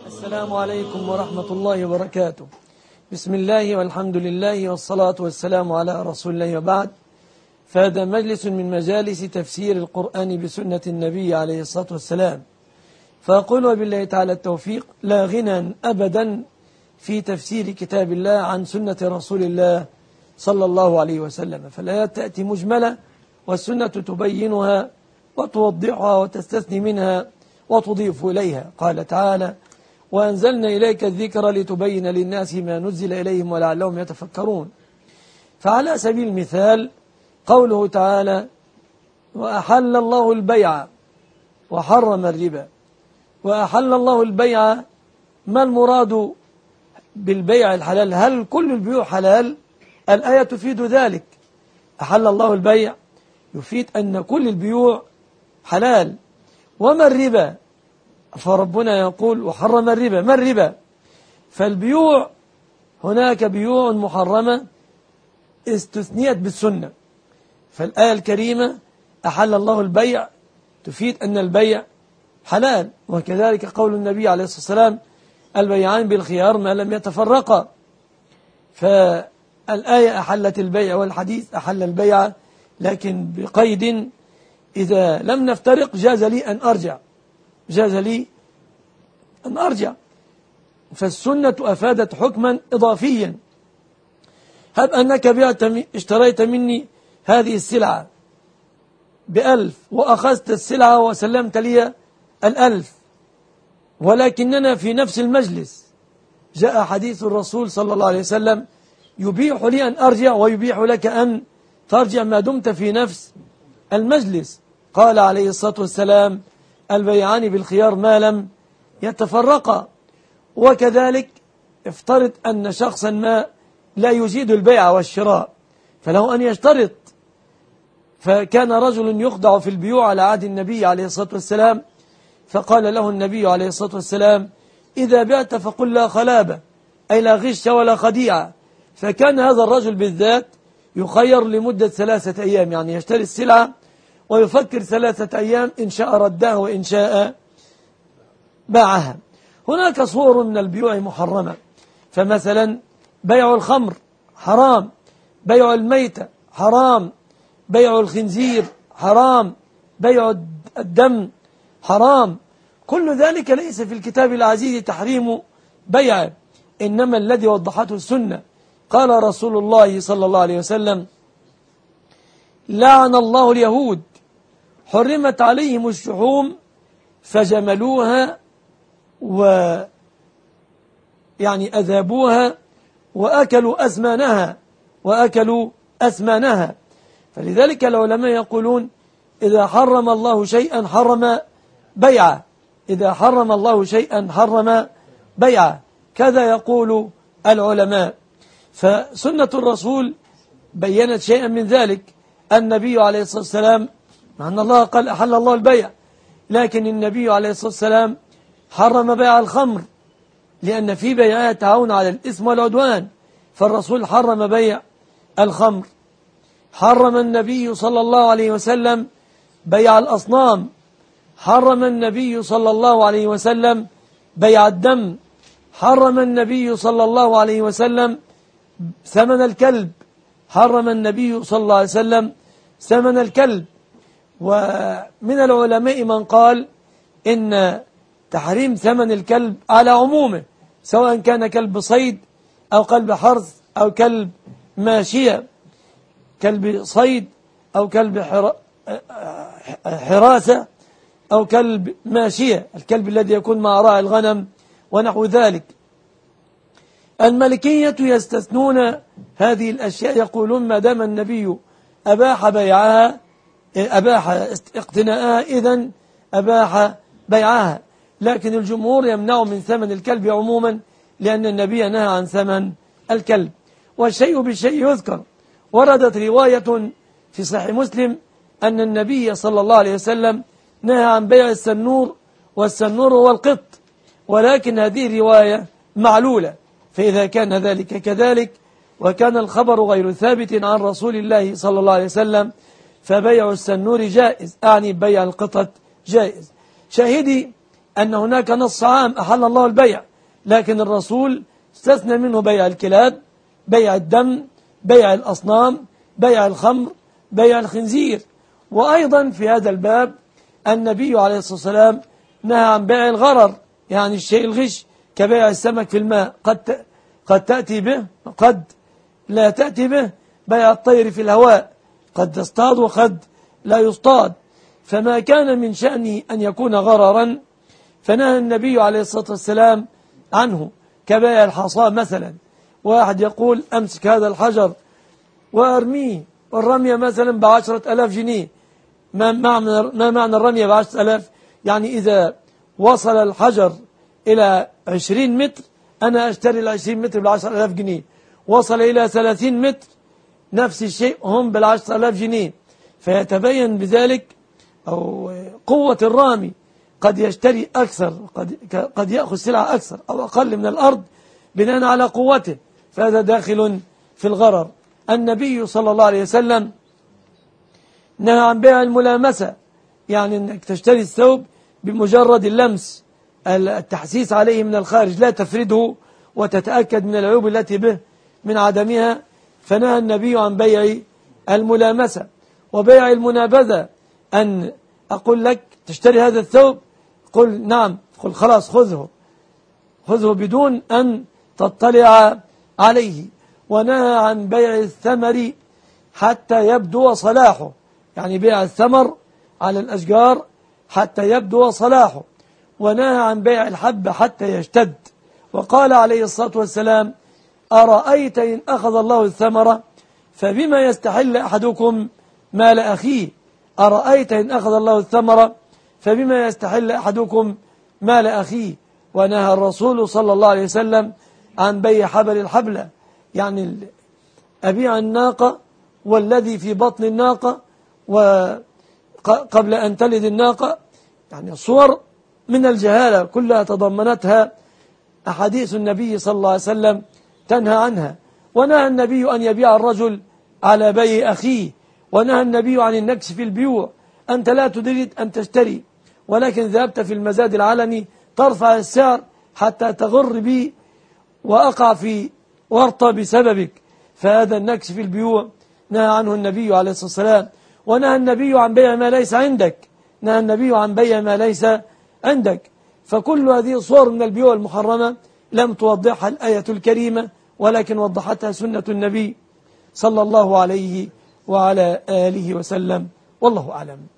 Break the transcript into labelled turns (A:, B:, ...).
A: السلام عليكم ورحمة الله وبركاته. بسم الله والحمد لله والصلاة والسلام على رسول الله وبعد. فهذا مجلس من مجالس تفسير القرآن بسنة النبي عليه الصلاة والسلام. فأقول وبالله تعالى التوفيق لا غنى أبدا في تفسير كتاب الله عن سنة رسول الله صلى الله عليه وسلم. فالآيات تأتي مجملة والسنة تبينها وتوضحها وتستثني منها وتضيف إليها. قال تعالى: وأنزلنا إليك الذكر لتبين للناس ما نزل إليهم ولعلهم يتفكرون. فعلى سبيل المثال قوله تعالى: وأحل الله البيع وحرم الربا. وأحل الله البيع، ما المراد بالبيع الحلال؟ هل كل البيوع حلال؟ الآية تفيد ذلك. أحل الله البيع يفيد أن كل البيوع حلال. وما الربا؟ فربنا يقول وحرم الربا. ما الربا؟ فالبيوع هناك بيوع محرمة استثنيت بالسنة. فالآية الكريمة أحل الله البيع تفيد أن البيع حلال. وكذلك قول النبي عليه الصلاة والسلام: البيعان بالخيار ما لم يتفرقا. فالآية أحلت البيع والحديث أحل البيع، لكن بقيد: إذا لم نفترق جاز لي أن أرجع، جاز لي أن أرجع. فالسنة أفادت حكما إضافيا. هب أنك اشتريت مني هذه السلعة ب1000 وأخذت السلعة وسلمت لي 1000، ولكننا في نفس المجلس جاء حديث الرسول صلى الله عليه وسلم يبيح لي أن أرجع ويبيح لك أن ترجع ما دمت في نفس المجلس. قال عليه الصلاة والسلام: البيعان بالخيار ما لم يتفرقا. وكذلك افترض أن شخصا ما لا يجيد البيع والشراء، فله أن يشترط. فكان رجل يخدع في البيوع على عهد النبي عليه الصلاة والسلام، فقال له النبي عليه الصلاة والسلام: إذا بعت فقل لا خلابة، أي لا غش ولا خديعة. فكان هذا الرجل بالذات يخير لمدة 3 أيام، يعني يشتري السلعة ويفكر 3 أيام، إن شاء ردها وإن شاء باعها. هناك صور من البيوع محرمة. فمثلا بيع الخمر حرام، بيع الميتة حرام، بيع الخنزير حرام، بيع الدم حرام. كل ذلك ليس في الكتاب العزيز تحريم بيعه، إنما الذي وضحته السنة. قال رسول الله صلى الله عليه وسلم: لعن الله اليهود، حرمت عليهم الشحوم فجملوها أذابوها وأكلوا أثمانها. فلذلك العلماء يقولون: إذا حرم الله شيئا حرم بيعه، إذا حرم الله شيئا حرم بيعه، كذا يقول العلماء. فسنة الرسول بيّنت شيئا من ذلك. النبي عليه الصلاة والسلام، مع أن الله قال أحل الله البيع، لكن النبي عليه الصلاة والسلام حرم بيع الخمر، لأن في بيعها تعاون على الإثم والعدوان، فالرسول حرم بيع الخمر. حرم النبي صلى الله عليه وسلم بيع الأصنام، حرم النبي صلى الله عليه وسلم بيع الدم، حرم النبي صلى الله عليه وسلم ثمن الكلب، حرم النبي صلى الله عليه وسلم ثمن الكلب. ومن العلماء من قال إن تحريم ثمن الكلب على عمومه، سواء كان كلب صيد أو كلب حرث أو كلب ماشية، كلب صيد أو كلب حراسة أو كلب ماشية، الكلب الذي يكون مع راعي الغنم ونحو ذلك. المالكية يستثنون هذه الأشياء، يقولون ما دام النبي أباح بيعها، أباح اقتناءها، إذن أباح بيعها. لكن الجمهور يمنع من ثمن الكلب عموما، لأن النبي نهى عن ثمن الكلب. والشيء بالشيء يذكر. وردت رواية في صحيح مسلم أن النبي صلى الله عليه وسلم نهى عن بيع السنور، والسنور هو القط، ولكن هذه الرواية معلولة. فإذا كان ذلك كذلك وكان الخبر غير ثابت عن رسول الله صلى الله عليه وسلم، فبيع السنور جائز، أعني بيع القطط جائز. شاهدي أن هناك نص عام أحل الله البيع، لكن الرسول استثنى منه بيع الكلاب، بيع الدم، بيع الأصنام، بيع الخمر، بيع الخنزير. وأيضا في هذا الباب النبي عليه الصلاة والسلام نهى عن بيع الغرر، يعني الشيء الغش، كبيع السمك في الماء، قد تأتي به وقد لا تأتي به، بيع الطير في الهواء، قد يصطاد وقد لا يصطاد. فما كان من شأنه أن يكون غررا فنهى النبي عليه الصلاة والسلام عنه، كبيع الحصى مثلا. واحد يقول أمسك هذا الحجر وأرميه، والرمية مثلا ب10,000 جنيه. ما معنى الرمية ب10,000؟ يعني إذا وصل الحجر إلى 20 متر أنا أشتري 20 متر ب10,000 جنيه، وصل إلى 30 متر نفس الشيء هم ب10,000 جنيه. فيتبين بذلك أو قوة الرامي، قد يشتري أكثر، قد يأخذ سلعة أكثر أو أقل من الأرض بناء على قوته، فهذا داخل في الغرر. النبي صلى الله عليه وسلم نهى عن بيع الملامسة، يعني أنك تشتري الثوب بمجرد اللمس، التحسيس عليه من الخارج، لا تفرده وتتأكد من العيوب التي به من عدمها. فنهى النبي عن بيع الملامسة. وبيع المنابذة، أن أقول لك تشتري هذا الثوب، قل نعم، قل خلاص خذه بدون أن تطلع عليه. ونهى عن بيع الثمر حتى يبدو صلاحه، يعني بيع الثمر على الأشجار حتى يبدو صلاحه. ونهى عن بيع الحب حتى يشتد. وقال عليه الصلاة والسلام: أرأيت إن أخذ الله الثمر فبما يستحل أحدكم مال أخيه. أرأيت إن أخذ الله الثمر فبما يستحل أحدكم مال أخيه. ونهى الرسول صلى الله عليه وسلم عن بيع حبل الحبلة، يعني أبيع الناقة والذي في بطن الناقة وقبل أن تلد الناقة، يعني صور من الجهالة كلها تضمنتها أحاديث النبي صلى الله عليه وسلم تنهى عنها. ونهى النبي أن يبيع الرجل على بيع أخيه. ونهى النبي عن النكس في البيوع، أنت لا تريد أن تشتري ولكن ذهبت في المزاد العلني ترفع السعر حتى تغر بي وأقع في ورطة بسببك، فهذا النكس في البيوع نهى عنه النبي عليه الصلاة والسلام. ونهى النبي عن بيع ما ليس عندك، نهى النبي عن بيع ما ليس عندك. فكل هذه صور من البيوع المحرمة لم توضحها الآية الكريمة، ولكن وضحتها سنة النبي صلى الله عليه وعلى آله وسلم، والله أعلم.